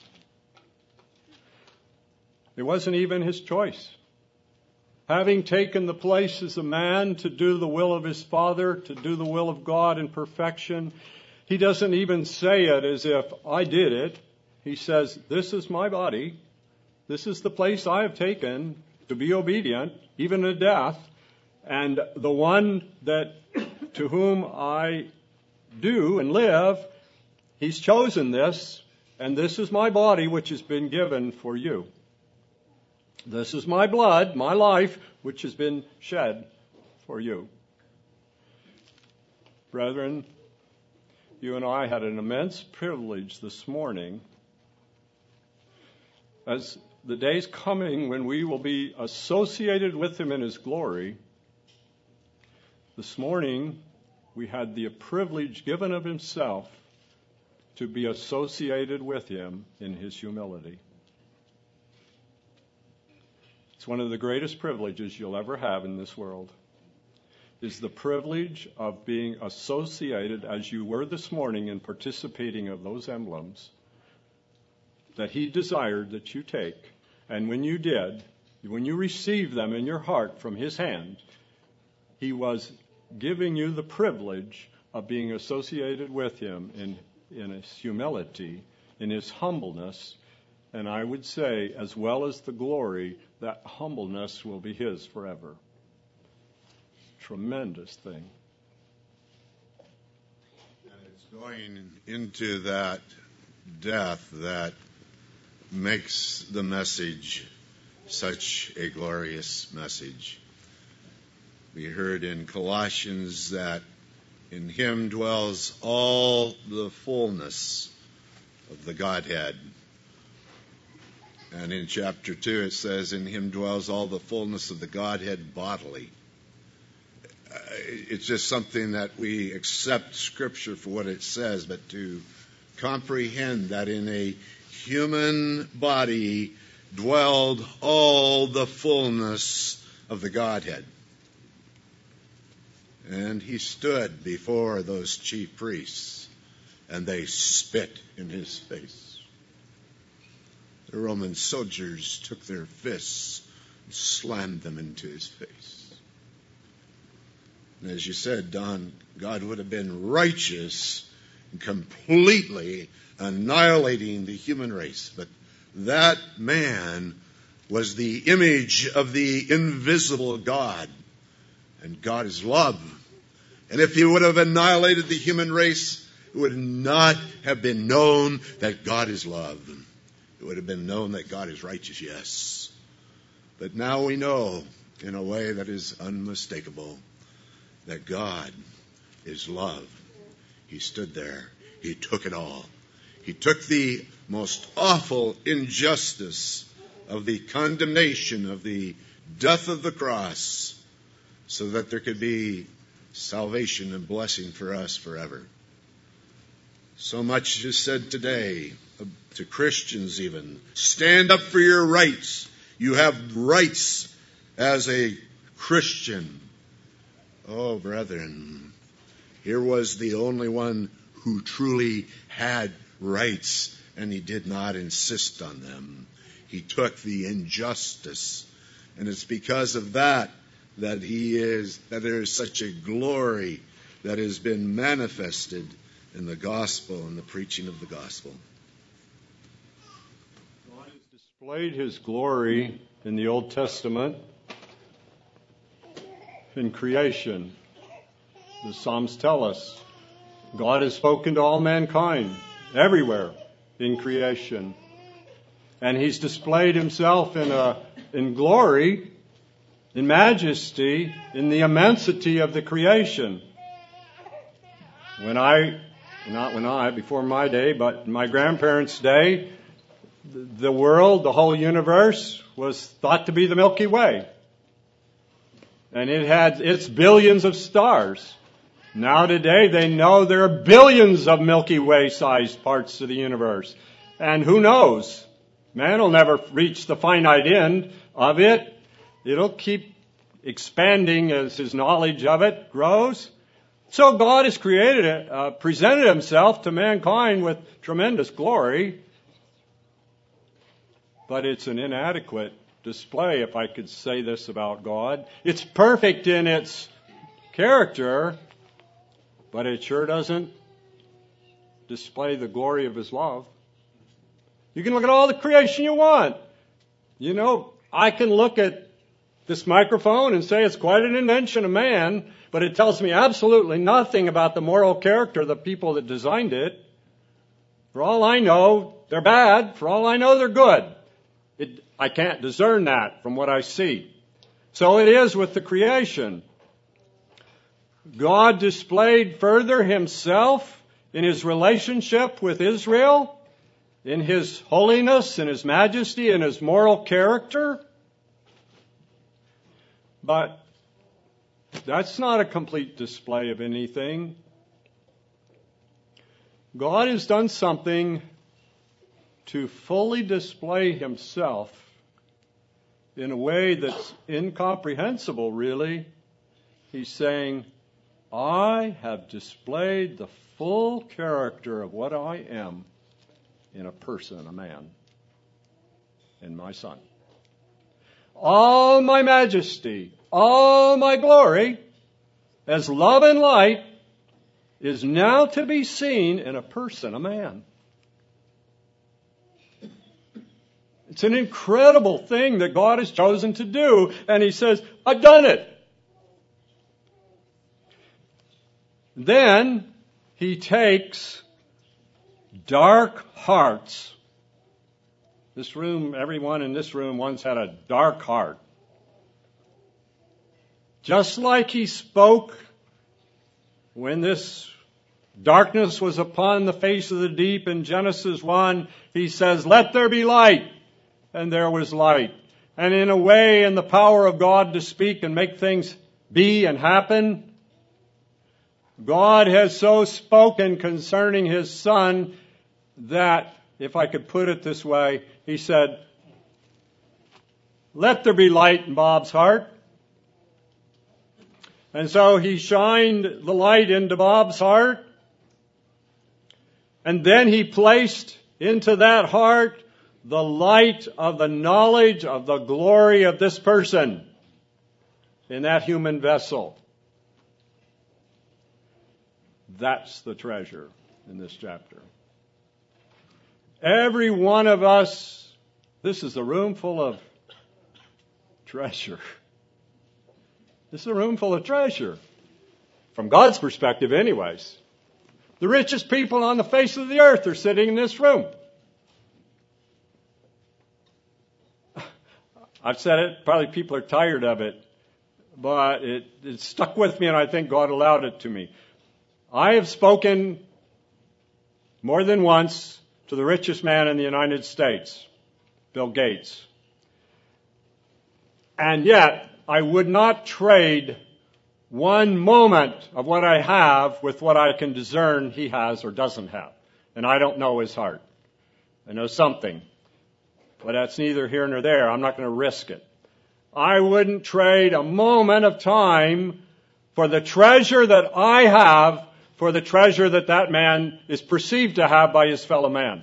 C: It wasn't even his choice. Having taken the place as a man to do the will of his Father, to do the will of God in perfection, he doesn't even say it as if I did it. He says, this is my body. This is the place I have taken to be obedient, even to death. And the one that to whom I do and live, he's chosen this, and this is my body which has been given for you. This is my blood, my life, which has been shed for you. Brethren, you and I had an immense privilege this morning, as the day's coming when we will be associated with him in his glory. This morning, we had the privilege given of himself to be associated with him in his humility. It's one of the greatest privileges you'll ever have in this world, is the privilege of being associated, as you were this morning, in participating of those emblems that he desired that you take. And when you did, when you received them in your heart from his hand, he was giving you the privilege of being associated with him in, in his humility, in his humbleness, and I would say, as well as the glory, that humbleness will be his forever. Tremendous thing.
E: And it's going into that death that makes the message such a glorious message. We heard in Colossians that in him dwells all the fullness of the Godhead. And in chapter two it says, in him dwells all the fullness of the Godhead bodily. Uh, it's just something that we accept Scripture for what it says, but to comprehend that in a human body dwelled all the fullness of the Godhead. And he stood before those chief priests, and they spit in his face. The Roman soldiers took their fists and slammed them into his face. And as you said, Don, God would have been righteous in completely annihilating the human race. But that man was the image of the invisible God. And God is love. And if he would have annihilated the human race, it would not have been known that God is love. It would have been known that God is righteous, yes. But now we know, in a way that is unmistakable, that God is love. He stood there. He took it all. He took the most awful injustice of the condemnation of the death of the cross, so that there could be salvation and blessing for us forever. So much is said today, uh, to Christians even. Stand up for your rights. You have rights as a Christian. Oh, brethren, here was the only one who truly had rights, and he did not insist on them. He took the injustice, and it's because of that that he is, that there is such a glory that has been manifested in the gospel and the preaching of the gospel.
C: God has displayed his glory in the Old Testament in creation. The Psalms tell us God has spoken to all mankind everywhere in creation. And he's displayed himself in a, in glory, in majesty, in the immensity of the creation. When I, not when I, before my day, but my grandparents' day, the world, the whole universe was thought to be the Milky Way. And it had its billions of stars. Now today they know there are billions of Milky Way-sized parts of the universe. And who knows? Man will never reach the finite end of it. It'll keep expanding as his knowledge of it grows. So God has created it, uh, presented himself to mankind with tremendous glory. But it's an inadequate display, if I could say this about God. It's perfect in its character, but it sure doesn't display the glory of his love. You can look at all the creation you want. You know, I can look at this microphone and say it's quite an invention of man, but it tells me absolutely nothing about the moral character of the people that designed it. For all I know, they're bad. For all I know, they're good. It, I can't discern that from what I see. So it is with the creation. God displayed further himself in his relationship with Israel, in his holiness, in his majesty, in his moral character. But that's not a complete display of anything. God has done something to fully display himself in a way that's incomprehensible, really. He's saying, I have displayed the full character of what I am in a person, a man, in my Son. All my majesty, all my glory, as love and light, is now to be seen in a person, a man. It's an incredible thing that God has chosen to do, and he says, I've done it. Then he takes dark hearts. This room, everyone in this room once had a dark heart. Just like he spoke when this darkness was upon the face of the deep in Genesis one, he says, let there be light. And there was light. And in a way, in the power of God to speak and make things be and happen, God has so spoken concerning his Son that, if I could put it this way, he said, let there be light in Bob's heart. And so he shined the light into Bob's heart. And then he placed into that heart the light of the knowledge of the glory of this person in that human vessel. That's the treasure in this chapter. Every one of us, this is a room full of treasure. This is a room full of treasure. From God's perspective anyways. The richest people on the face of the earth are sitting in this room. I've said it, probably people are tired of it, but it, it stuck with me, and I think God allowed it to me. I have spoken more than once to the richest man in the United States, Bill Gates. And yet, I would not trade one moment of what I have with what I can discern he has or doesn't have. and I don't know his heart. I know something, but that's neither here nor there. I'm not going to risk it. I wouldn't trade a moment of time for the treasure that I have for the treasure that that man is perceived to have by his fellow man.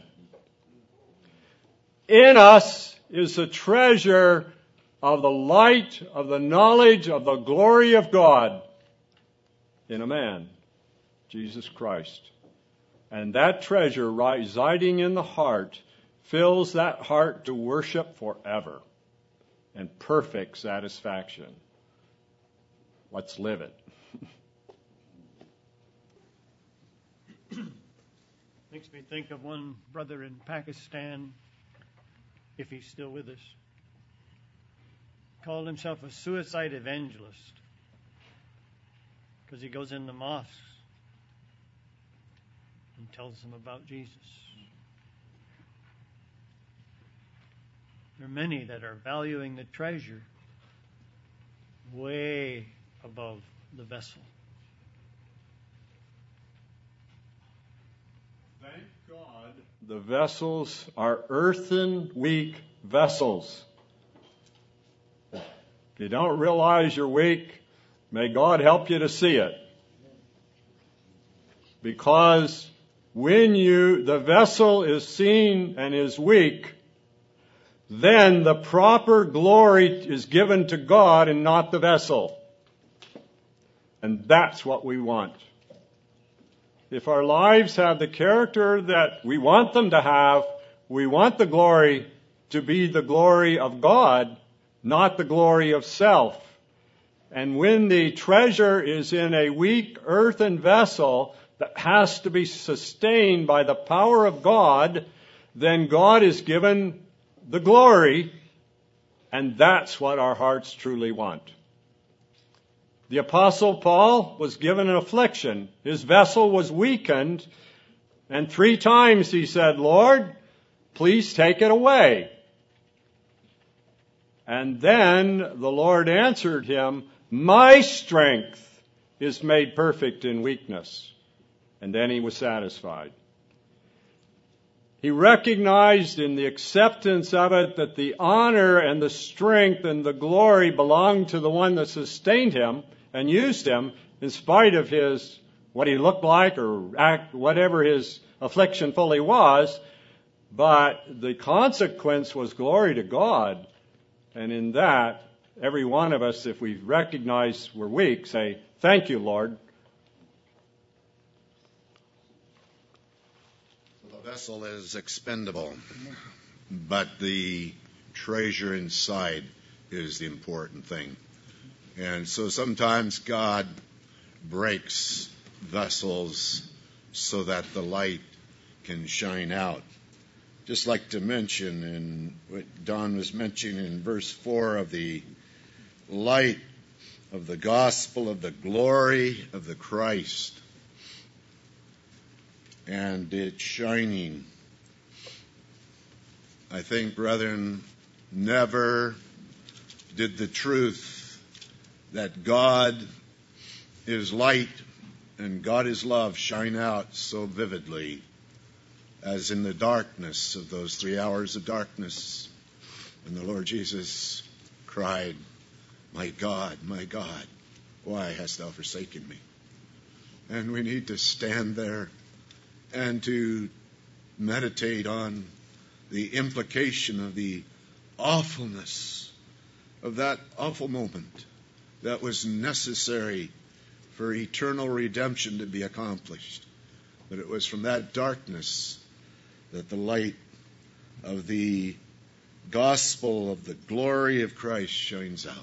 C: In us is the treasure of the light, of the knowledge, of the glory of God in a man, Jesus Christ. And that treasure residing in the heart fills that heart to worship forever and perfect satisfaction. Let's live it.
A: Makes me think of one brother in Pakistan, if he's still with us, called himself a suicide evangelist because he goes in the mosques and tells them about Jesus. There are many that are valuing the treasure way above the vessel.
C: Thank God the vessels are earthen, weak vessels. If you don't realize you're weak, may God help you to see it. Because when you, the vessel is seen and is weak, then the proper glory is given to God and not the vessel. And that's what we want. If our lives have the character that we want them to have, we want the glory to be the glory of God, not the glory of self. And when the treasure is in a weak earthen vessel that has to be sustained by the power of God, then God is given the glory, and that's what our hearts truly want. The Apostle Paul was given an affliction. His vessel was weakened, and three times he said, Lord, please take it away. And then the Lord answered him, my strength is made perfect in weakness. And then he was satisfied. He recognized in the acceptance of it that the honor and the strength and the glory belonged to the one that sustained him and used him in spite of his, what he looked like or act, whatever his affliction fully was. But the consequence was glory to God. And in that, every one of us, if we recognize we're weak, say, thank you, Lord.
E: The vessel is expendable, but the treasure inside is the important thing. And so sometimes God breaks vessels so that the light can shine out. Just like to mention, and what Don was mentioning in verse four, of the light of the gospel of the glory of the Christ. And it's shining. I think, brethren, never did the truth that God is light and God is love shine out so vividly as in the darkness of those three hours of darkness when the Lord Jesus cried, my God, my God, why hast thou forsaken me? And we need to stand there and to meditate on the implication of the awfulness of that awful moment that was necessary for eternal redemption to be accomplished. But it was from that darkness that the light of the gospel of the glory of Christ shines out.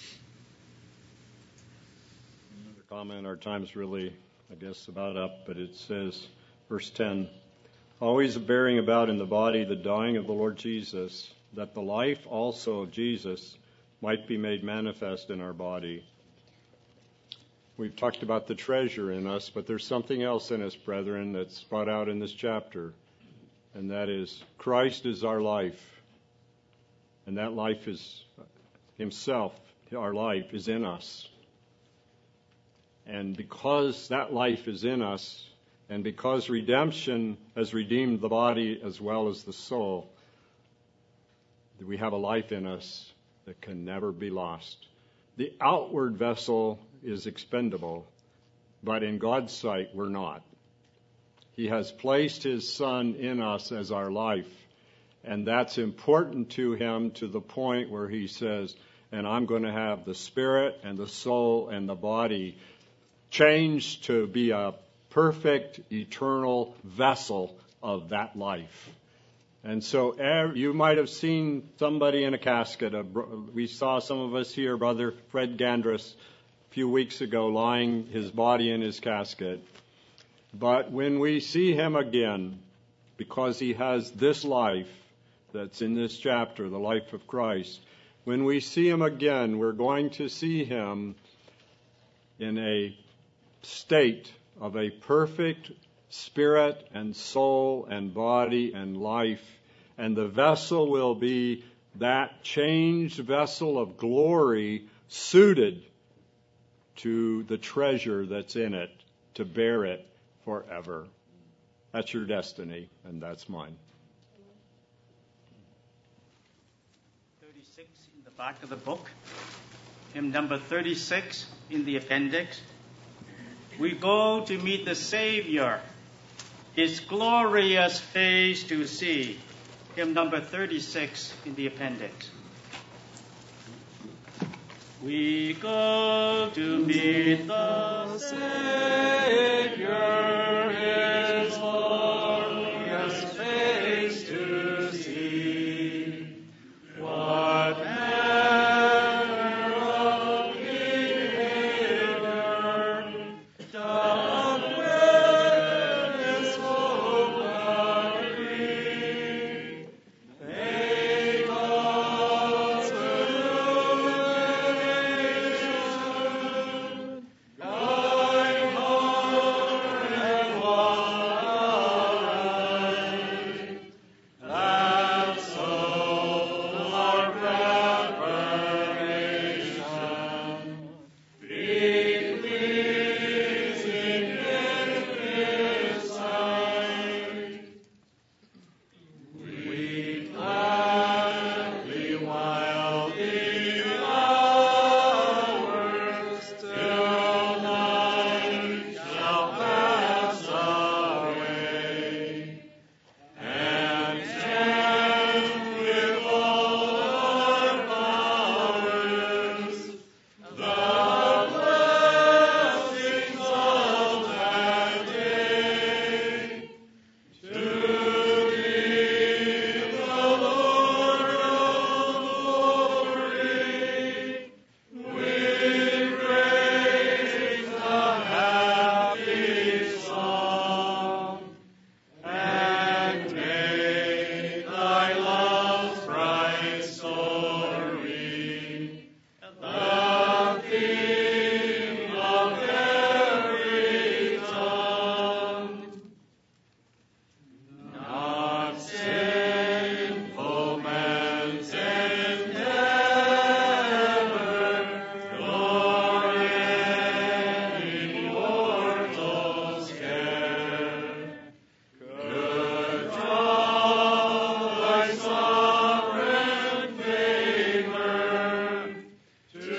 C: Another comment, our time's really, I guess, about up, but it says, verse ten, always bearing about in the body the dying of the Lord Jesus, that the life also of Jesus might be made manifest in our body. We've talked about the treasure in us, but there's something else in us, brethren, that's brought out in this chapter, and that is Christ is our life, and that life is himself, our life is in us. And because that life is in us, And because redemption has redeemed the body as well as the soul, we have a life in us that can never be lost. The outward vessel is expendable, but in God's sight, we're not. He has placed His Son in us as our life, and that's important to Him to the point where He says, and I'm going to have the spirit and the soul and the body changed to be a perfect, eternal vessel of that life. And so er, you might have seen somebody in a casket. A, we saw some of us here, Brother Fred Gandrus, a few weeks ago, lying his body in his casket. But when we see him again, because he has this life that's in this chapter, the life of Christ, when we see him again, we're going to see him in a state of a perfect spirit and soul and body and life, and the vessel will be that changed vessel of glory suited to the treasure that's in it, to bear it forever. That's your destiny, and that's mine.
D: thirty-six in the back of the book, hymn number thirty-six in the appendix. We go to meet the Savior, His glorious face to see. Hymn number thirty-six in the appendix. We go to meet the Savior, His glorious face to see. What manner of Behavior doth with His hope agree? May God's illumination guide heart and wide, that so our preparation be pleasing in His sight. We gladly, while the hours till night shall pass away, and chant with all our powers the blessings of that day, to Thee, the Lord of glory, we raise the happy song, and make Thy love's bright story the theme of every tongue. Not sinful man's endeavor, nor any mortal's care, could draw Thy sovereign favor to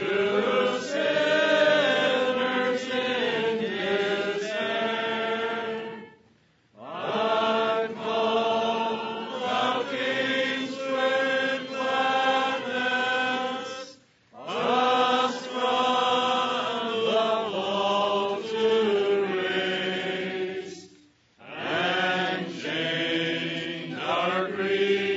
D: sinners in His hand. But call Thou kings with gladness us from the vault to raise, and change our grief